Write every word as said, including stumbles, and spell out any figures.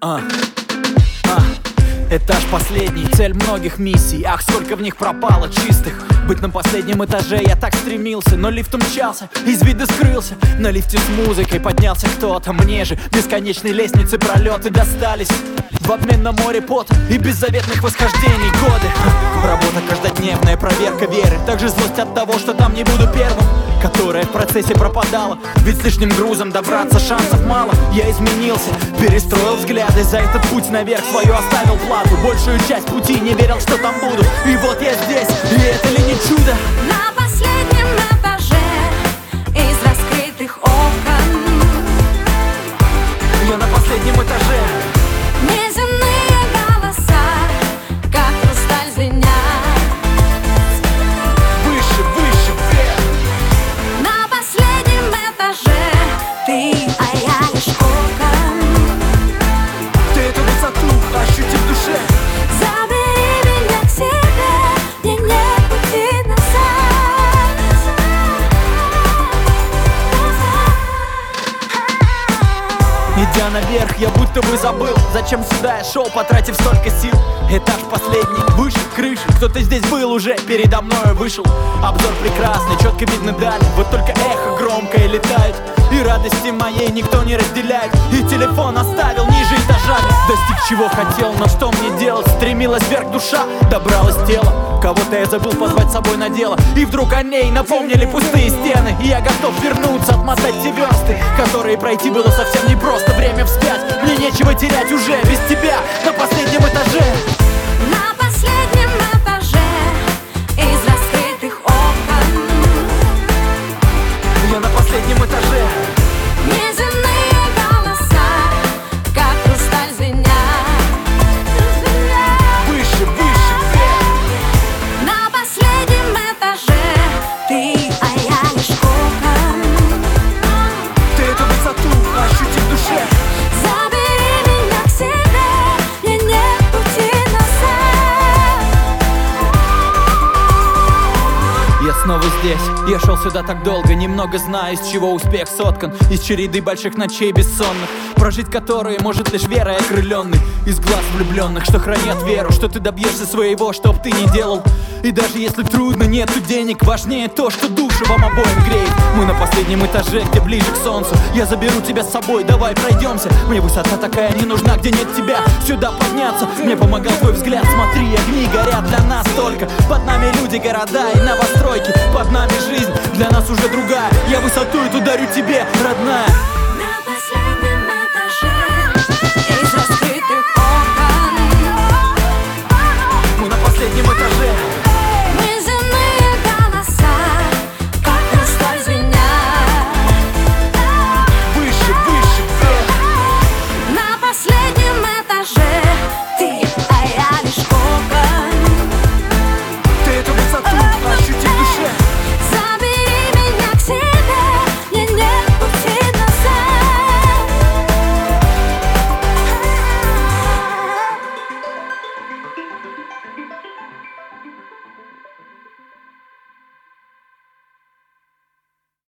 А, а, этаж последний, цель многих миссий. Ах, сколько в них пропало чистых. Быть на последнем этаже я так стремился, но лифт умчался, из вида скрылся. На лифте с музыкой поднялся кто-то. Мне же бесконечные лестницы пролеты достались в обмен на море пота и беззаветных восхождений. Годы, работа каждодневная, проверка веры. Также злость от того, что там не буду первым, которая в процессе пропадала. Ведь с лишним грузом добраться шансов мало. Я изменился, перестроил взгляды. За этот путь наверх свою оставил плату. Большую часть пути не верил, что там буду. И вот я здесь, и это ли не чудо? На последнем этаже из раскрытых окон. Я на последнем этаже. Неземные голоса, как хрусталь, звенят. Выше, выше, вверх. На последнем этаже ты, а я лишь окон. Ты эту высоту ощути в душе. Забери меня к себе, мне нет пути назад. Идя наверх, я будто бы забыл, зачем сюда я шел, потратив столько сил. Этаж последний, выше крыши. Кто-то здесь был уже, передо мной вышел. Обзор прекрасный, четко видно даль. Вот только эхо громкое летает, и радости моей никто не разделяет. И телефон оставил ниже этажами. Достиг чего хотел, но что мне делать? Стремилась вверх душа, добралось тело. Кого-то я забыл позвать с собой на дело. И вдруг о ней напомнили пустые стены. И я готов вернуться, отмотать те версты, которые пройти было совсем непросто. Время вспять, мне нечего терять уже без тебя на последнем этаже. На последнем этаже из раскрытых окон. Я на последнем этаже. Неземные голоса, как хрусталь, звенят. Выше, выше, вверх. На последнем этаже ты, а я лишь окон. Ты эту высоту ощути в душе. Забери меня к себе, мне нет пути назад. Я снова здесь, я шел сюда так долго. Немного знаю, из чего успех соткан. Из череды больших ночей бессонных, прожить которые может лишь верой окрыленный. Из глаз влюбленных, что хранят веру, что ты добьешься своего, чтоб ты не делал. И даже если трудно, нету денег, важнее то, что души вам обоим греет. Мы на последнем этаже, где ближе к солнцу. Я заберу тебя с собой, давай пройдемся. Мне высота такая не нужна, где нет тебя. Сюда подняться мне помогал твой взгляд. Смотри, огни горят для нас только. Под нами люди, города и новостройки. Под нами жизнь, для нас уже другая. Я высоту эту дарю тебе, родная.